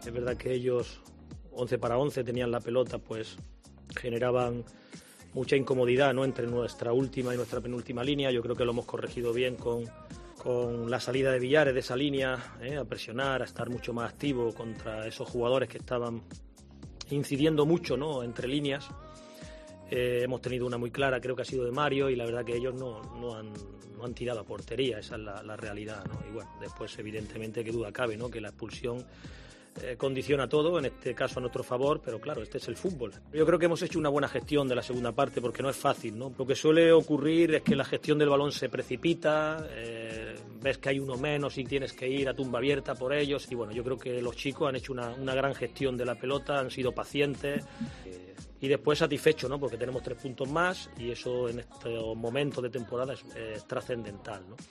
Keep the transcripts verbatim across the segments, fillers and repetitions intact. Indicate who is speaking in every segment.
Speaker 1: Es verdad que ellos, once para once, tenían la pelota, pues generaban mucha incomodidad, ¿no?, entre nuestra última y nuestra penúltima línea. Yo creo que lo hemos corregido bien con, con la salida de Villares de esa línea, ¿eh?, a presionar, a estar mucho más activo contra esos jugadores que estaban incidiendo mucho, ¿no?, entre líneas. Eh, hemos tenido una muy clara, creo que ha sido de Mario, y la verdad que ellos no, no, han, no han tirado a portería, esa es la, la realidad, ¿no? Y bueno, después evidentemente qué duda cabe, ¿no?, que la expulsión eh, condiciona todo, en este caso a nuestro favor, pero claro, este es el fútbol. Yo creo que hemos hecho una buena gestión de la segunda parte, porque no es fácil, ¿no? Lo que suele ocurrir es que la gestión del balón se precipita, eh, ves que hay uno menos y tienes que ir a tumba abierta por ellos, y bueno, yo creo que los chicos han hecho una, una gran gestión de la pelota, han sido pacientes, eh, y después satisfecho, ¿no?, porque tenemos tres puntos más y eso en estos momentos de temporada es, es trascendental, ¿no?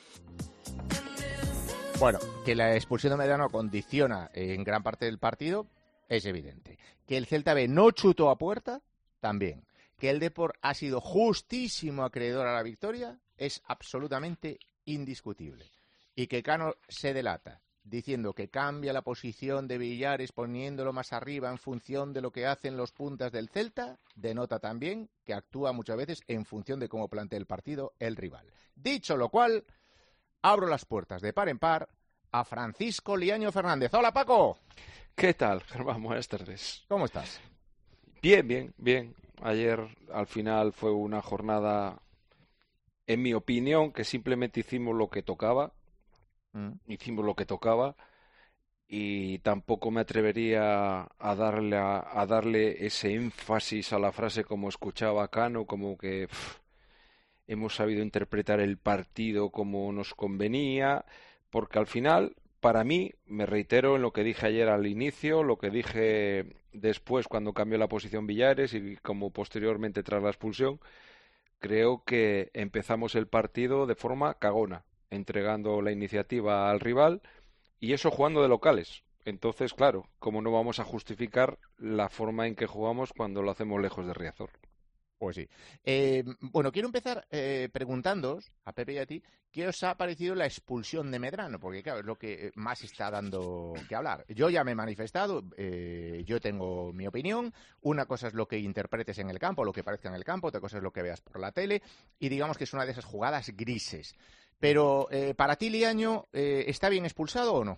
Speaker 2: Bueno, que la expulsión de Medrano condiciona en gran parte del partido es evidente. Que el Celta B no chutó a puerta, también. Que el Depor ha sido justísimo acreedor a la victoria es absolutamente indiscutible. Y que Cano se delata diciendo que cambia la posición de Villares poniéndolo más arriba en función de lo que hacen los puntas del Celta, denota también que actúa muchas veces en función de cómo plantea el partido el rival. Dicho lo cual, abro las puertas de par en par a Francisco Liaño Fernández. ¡Hola, Paco!
Speaker 3: ¿Qué tal, Germán? Buenas tardes.
Speaker 2: ¿Cómo estás?
Speaker 3: Bien, bien, bien. Ayer, al final, fue una jornada, en mi opinión, que simplemente hicimos lo que tocaba. Mm. Hicimos lo que tocaba y tampoco me atrevería a darle, a, a darle ese énfasis a la frase como escuchaba Cano, como que pff, hemos sabido interpretar el partido como nos convenía, porque al final, para mí, me reitero en lo que dije ayer al inicio, lo que dije después cuando cambió la posición Villares y como posteriormente tras la expulsión, creo que empezamos el partido de forma cagona, entregando la iniciativa al rival y eso jugando de locales. Entonces, claro, ¿cómo no vamos a justificar la forma en que jugamos cuando lo hacemos lejos de Riazor?
Speaker 2: Pues sí. Eh, bueno, quiero empezar eh, preguntándoos, a Pepe y a ti, ¿qué os ha parecido la expulsión de Medrano? Porque, claro, es lo que más está dando que hablar. Yo ya me he manifestado, eh, yo tengo mi opinión. Una cosa es lo que interpretes en el campo, lo que parezca en el campo, otra cosa es lo que veas por la tele, y digamos que es una de esas jugadas grises. Pero, eh, para ti, Liaño, eh, ¿está bien expulsado o no?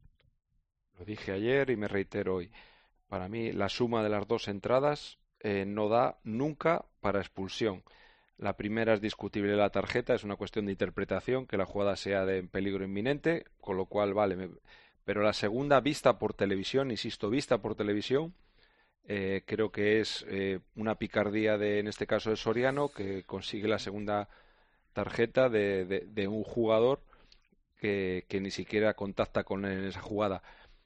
Speaker 3: Lo dije ayer y me reitero hoy. Para mí, la suma de las dos entradas eh, no da nunca para expulsión. La primera es discutible la tarjeta, es una cuestión de interpretación, que la jugada sea de peligro inminente, con lo cual vale. Me... Pero la segunda, vista por televisión, insisto, vista por televisión, eh, creo que es eh, una picardía de, en este caso de Soriano, que consigue la segunda tarjeta de, de, de un jugador que, que ni siquiera contacta con él en esa jugada.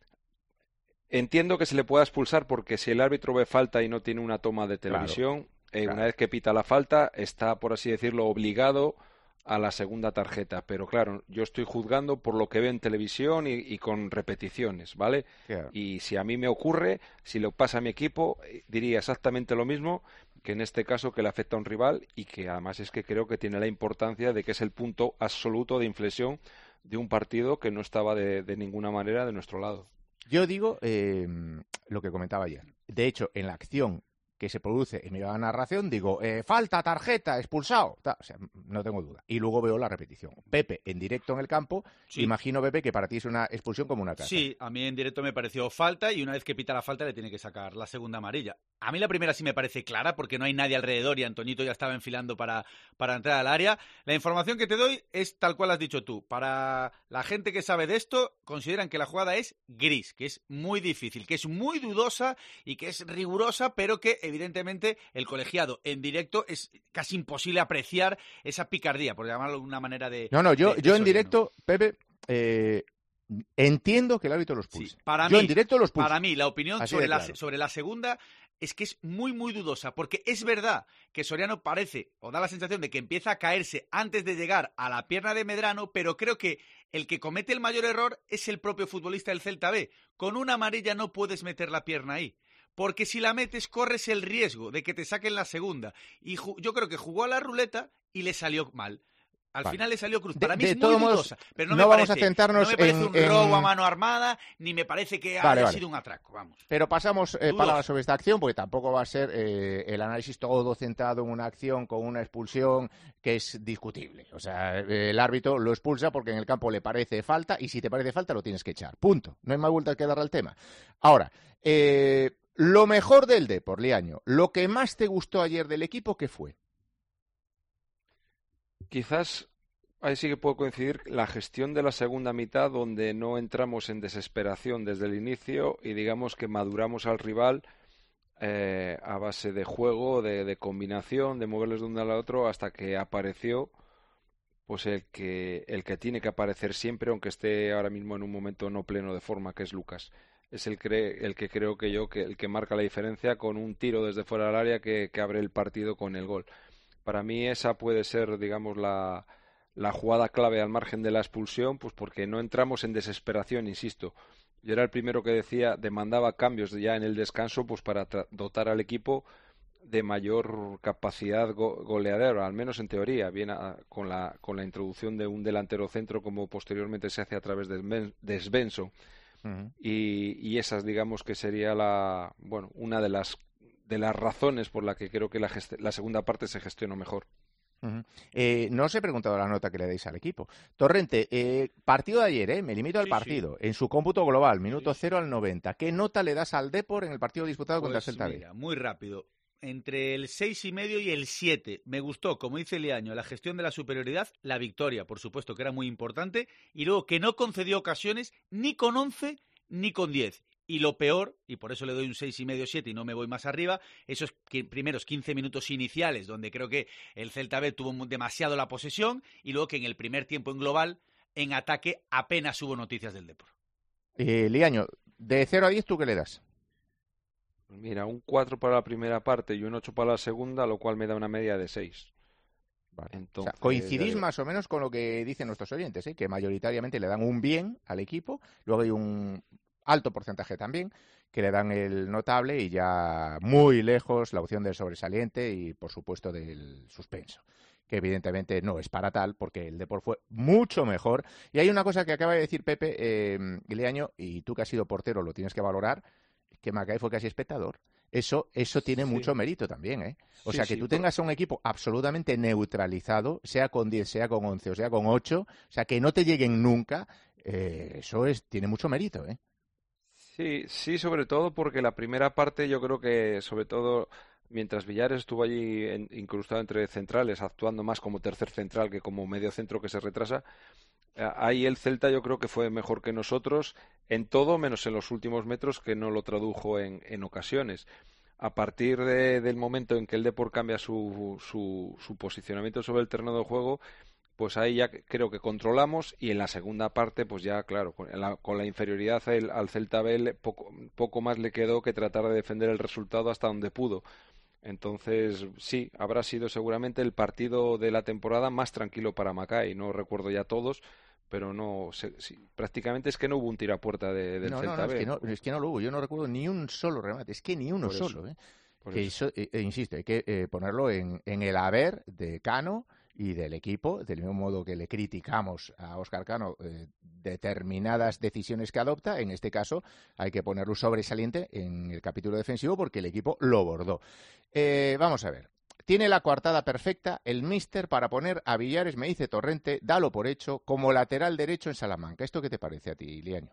Speaker 3: Entiendo que se le pueda expulsar porque si el árbitro ve falta y no tiene una toma de televisión, claro, eh, claro. Una vez que pita la falta, está, por así decirlo, obligado a la segunda tarjeta. Pero claro, yo estoy juzgando por lo que veo en televisión y, y con repeticiones, ¿vale? Claro. Y si a mí me ocurre, si lo pasa a mi equipo, diría exactamente lo mismo, que en este caso que le afecta a un rival y que además es que creo que tiene la importancia de que es el punto absoluto de inflexión de un partido que no estaba de, de ninguna manera de nuestro lado.
Speaker 2: Yo digo eh, lo que comentaba ayer. De hecho, en la acción que se produce en mi narración, digo, eh, falta, tarjeta, expulsado. Ta, o sea, no tengo duda. Y luego veo la repetición. Pepe, en directo en el campo, sí. Imagino, Pepe, que para ti es una expulsión como una casa.
Speaker 4: Sí, a mí en directo me pareció falta y una vez que pita la falta le tiene que sacar la segunda amarilla. A mí la primera sí me parece clara porque no hay nadie alrededor y Antoñito ya estaba enfilando para, para entrar al área. La información que te doy es tal cual has dicho tú. Para la gente que sabe de esto, consideran que la jugada es gris, que es muy difícil, que es muy dudosa y que es rigurosa, pero que evidentemente el colegiado en directo es casi imposible apreciar esa picardía, por llamarlo de una manera de...
Speaker 2: No, no, yo,
Speaker 4: de,
Speaker 2: yo
Speaker 4: de
Speaker 2: en directo, Pepe, eh, entiendo que el árbitro los expulse.
Speaker 4: Sí, para
Speaker 2: yo
Speaker 4: mí,
Speaker 2: en directo los expulso.
Speaker 4: Para mí, la opinión sobre la,
Speaker 2: claro.
Speaker 4: sobre la segunda es que es muy, muy dudosa, porque es verdad que Soriano parece, o da la sensación de que empieza a caerse antes de llegar a la pierna de Medrano, pero creo que el que comete el mayor error es el propio futbolista del Celta B. Con una amarilla no puedes meter la pierna ahí. Porque si la metes, corres el riesgo de que te saquen la segunda. Y yo creo que jugó a la ruleta y le salió mal. Al
Speaker 2: vale.
Speaker 4: final le salió cruz.
Speaker 2: De,
Speaker 4: Para mí
Speaker 2: de
Speaker 4: es
Speaker 2: todos
Speaker 4: muy
Speaker 2: modos,
Speaker 4: dudosa, pero no,
Speaker 2: no
Speaker 4: me
Speaker 2: vamos
Speaker 4: parece,
Speaker 2: a centrarnos
Speaker 4: no me parece
Speaker 2: en,
Speaker 4: un
Speaker 2: en...
Speaker 4: robo a mano armada, ni me parece que
Speaker 2: vale,
Speaker 4: haya
Speaker 2: vale.
Speaker 4: sido un atraco, vamos.
Speaker 2: Pero pasamos eh, palabras sobre esta acción, porque tampoco va a ser eh, el análisis todo centrado en una acción con una expulsión que es discutible. O sea, eh, el árbitro lo expulsa porque en el campo le parece falta, y si te parece falta lo tienes que echar. Punto. No hay más vueltas que darle al tema. Ahora, eh, lo mejor del Depor, Liaño, lo que más te gustó ayer del equipo, ¿qué fue?
Speaker 3: Quizás ahí sí que puedo coincidir la gestión de la segunda mitad, donde no entramos en desesperación desde el inicio y digamos que maduramos al rival eh, a base de juego, de, de combinación, de moverles de un lado al otro hasta que apareció pues el que el que tiene que aparecer siempre, aunque esté ahora mismo en un momento no pleno de forma, que es Lucas. Es el, cre el que creo que yo que el que marca la diferencia con un tiro desde fuera del área que, que abre el partido con el gol. Para mí esa puede ser, digamos, la la jugada clave al margen de la expulsión, pues porque no entramos en desesperación, insisto. Yo era el primero que decía, demandaba cambios ya en el descanso, pues para dotar al equipo de mayor capacidad go goleadora, al menos en teoría, bien a, con, la, con la introducción de un delantero centro, como posteriormente se hace a través de, de Svensson. Uh-huh. y, y esas, digamos, que sería la, bueno, una de las, de las razones por la que creo que la, la segunda parte se gestionó mejor.
Speaker 2: Uh-huh. eh, no os he preguntado la nota que le dais al equipo. Torrente, eh, partido de ayer, eh, me limito al sí, partido, sí. En su cómputo global, minuto sí, cero sí. al noventa. ¿Qué nota le das al Depor en el partido disputado pues contra el Celta B?
Speaker 4: Mira, muy rápido. Entre el seis y medio y el siete. Me gustó, como dice Liaño, la gestión de la superioridad, la victoria, por supuesto, que era muy importante, y luego que no concedió ocasiones ni con once ni con diez. Y lo peor, y por eso le doy un seis y medio siete y no me voy más arriba, esos primeros quince minutos iniciales, donde creo que el Celta B tuvo demasiado la posesión, y luego que en el primer tiempo en global, en ataque, apenas hubo noticias del Depor.
Speaker 2: Eh, Liaño, de cero a diez, ¿tú qué le das?
Speaker 3: Mira, un cuatro para la primera parte y un ocho para la segunda, lo cual me da una media de seis.
Speaker 2: Vale. Entonces, o sea, coincidís ya... más o menos con lo que dicen nuestros oyentes, ¿eh? Que mayoritariamente le dan un bien al equipo, luego hay un alto porcentaje también que le dan el notable y ya muy lejos la opción del sobresaliente y, por supuesto, del suspenso, que evidentemente no es para tal porque el Depor fue mucho mejor. Y hay una cosa que acaba de decir Pepe eh, Liaño, y tú que has sido portero lo tienes que valorar, que Macay fue casi espectador. Eso, eso tiene sí. mucho mérito también, ¿eh? O sí, sea, que sí, tú tengas por... un equipo absolutamente neutralizado, sea con diez, sea con once o sea con ocho, o sea, que no te lleguen nunca, eh, eso es tiene mucho mérito, ¿eh?
Speaker 3: Sí, sí, sobre todo porque la primera parte yo creo que, sobre todo, mientras Villares estuvo allí en, incrustado entre centrales, actuando más como tercer central que como medio centro que se retrasa, ahí el Celta yo creo que fue mejor que nosotros en todo, menos en los últimos metros, que no lo tradujo en, en ocasiones. A partir de, del momento en que el Depor cambia su, su, su posicionamiento sobre el terreno de juego, pues ahí ya creo que controlamos, y en la segunda parte, pues ya, claro, con la, con la inferioridad el, al Celta B poco, poco más le quedó que tratar de defender el resultado hasta donde pudo. Entonces, sí, habrá sido seguramente el partido de la temporada más tranquilo para Macay. No recuerdo ya todos, pero no, se, sí, prácticamente es que no hubo un tirapuerta de, del
Speaker 2: no,
Speaker 3: Celta
Speaker 2: no, no,
Speaker 3: B.
Speaker 2: Es que no, es que no lo hubo, yo no recuerdo ni un solo remate, es que ni uno
Speaker 3: Por
Speaker 2: solo,
Speaker 3: eso.
Speaker 2: ¿eh? Que eso, eh, eh, insisto, hay que eh, ponerlo en, en el haber de Cano y del equipo, del mismo modo que le criticamos a Óscar Cano eh, determinadas decisiones que adopta. En este caso hay que ponerlo sobresaliente en el capítulo defensivo porque el equipo lo bordó. Eh, vamos a ver. Tiene la coartada perfecta el míster para poner a Villares, me dice Torrente, dalo por hecho, como lateral derecho en Salamanca. ¿Esto qué te parece a ti, Liaño?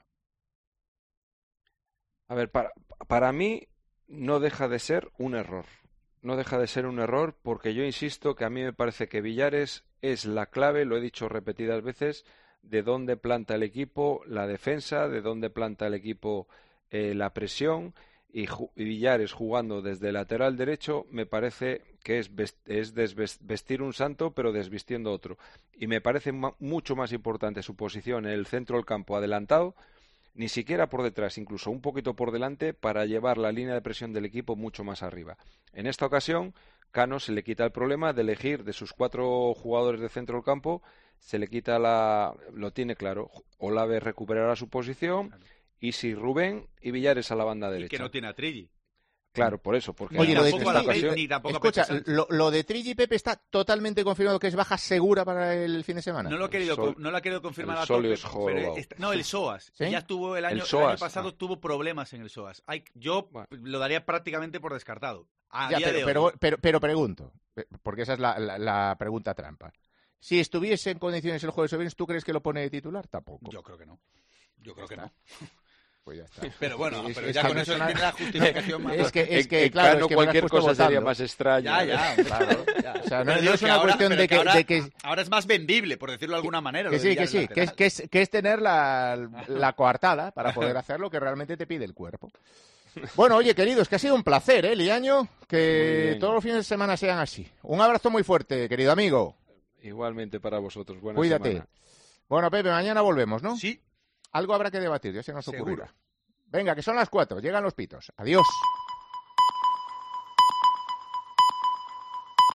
Speaker 3: A ver, para, para mí no deja de ser un error. No deja de ser un error porque yo insisto que a mí me parece que Villares es la clave, lo he dicho repetidas veces, de dónde planta el equipo la defensa, de dónde planta el equipo eh, la presión, y, y Villares jugando desde lateral derecho me parece que es, es desvestir un santo pero desvistiendo otro. Y me parece mucho más importante su posición en el centro del campo adelantado, ni siquiera por detrás, incluso un poquito por delante, para llevar la línea de presión del equipo mucho más arriba. En esta ocasión, Cano se le quita el problema de elegir de sus cuatro jugadores de centro del campo, se le quita la... lo tiene claro, Olave recuperará su posición, claro. Y si Rubén y Villares a la banda derecha.
Speaker 4: Y que no tiene a Trilli.
Speaker 3: Claro, por eso. Porque
Speaker 2: Oye,
Speaker 4: ni
Speaker 2: lo de
Speaker 4: tampoco a
Speaker 2: Tri-
Speaker 4: la Pe-
Speaker 3: ocasión-
Speaker 4: ni tampoco a
Speaker 2: Escucha,
Speaker 4: Pepe Sánchez.
Speaker 2: lo, lo de Trilli y Pepe está totalmente confirmado que es baja segura para el fin de semana.
Speaker 4: No lo, ha querido,
Speaker 3: Sol-
Speaker 4: con- no lo ha querido confirmar
Speaker 3: el
Speaker 4: a
Speaker 3: Sol
Speaker 4: tope,
Speaker 3: es jorobado.
Speaker 4: pero está- no, el S O A S.
Speaker 2: ¿Sí?
Speaker 4: Ya estuvo el año,
Speaker 3: El
Speaker 4: el
Speaker 3: S O A S,
Speaker 4: año pasado,
Speaker 3: ah.
Speaker 4: tuvo problemas en el S O A S. Hay, yo
Speaker 3: Bueno.
Speaker 4: lo daría prácticamente por descartado. A
Speaker 2: Ya,
Speaker 4: día
Speaker 2: pero,
Speaker 4: de
Speaker 2: pero,
Speaker 4: hoy.
Speaker 2: pero, pero pregunto, porque esa es la, la- la pregunta trampa. Si estuviese en condiciones el jueves o viernes, ¿tú crees que lo pone de titular? Tampoco.
Speaker 4: Yo creo que no. Yo creo que
Speaker 2: está.
Speaker 4: no.
Speaker 2: Pues ya está.
Speaker 4: Pero bueno,
Speaker 2: Es-
Speaker 4: pero
Speaker 2: es
Speaker 4: ya
Speaker 2: que
Speaker 4: con
Speaker 2: no
Speaker 4: eso
Speaker 2: es una-
Speaker 4: tiene la justificación más.
Speaker 2: Es que, es
Speaker 3: En-
Speaker 2: que
Speaker 3: en
Speaker 2: claro,
Speaker 3: Cano
Speaker 2: es que me lo has
Speaker 3: cualquier
Speaker 2: puesto
Speaker 3: cosa sería
Speaker 2: votando.
Speaker 3: más extraña.
Speaker 4: Ya, ya,
Speaker 2: Claro.
Speaker 4: ya.
Speaker 2: O sea, no,
Speaker 4: Pero
Speaker 2: no
Speaker 4: digo
Speaker 2: es
Speaker 4: que
Speaker 2: una
Speaker 4: ahora-
Speaker 2: cuestión
Speaker 4: pero
Speaker 2: de que,
Speaker 4: ahora,
Speaker 2: de que,
Speaker 4: ahora es más vendible, por decirlo de alguna manera.
Speaker 2: que
Speaker 4: lo
Speaker 2: sí,
Speaker 4: de
Speaker 2: que
Speaker 4: Villar
Speaker 2: sí,
Speaker 4: de
Speaker 2: que es,
Speaker 4: lateral.
Speaker 2: que, es, que es tener la, la coartada para poder hacer lo que realmente te pide el cuerpo. Bueno, oye, queridos, que ha sido un placer, ¿eh, Liaño?
Speaker 3: Muy
Speaker 2: Que
Speaker 3: bien.
Speaker 2: todos los fines de semana sean así. Un abrazo muy fuerte, querido amigo.
Speaker 3: Igualmente para vosotros. Buena
Speaker 2: Cuídate.
Speaker 3: semana.
Speaker 2: Bueno, Pepe, mañana volvemos, ¿no?
Speaker 4: Sí.
Speaker 2: Algo habrá que debatir, ya se nos
Speaker 4: Seguro.
Speaker 2: ocurrirá. Venga, que son las cuatro, llegan los pitos. Adiós.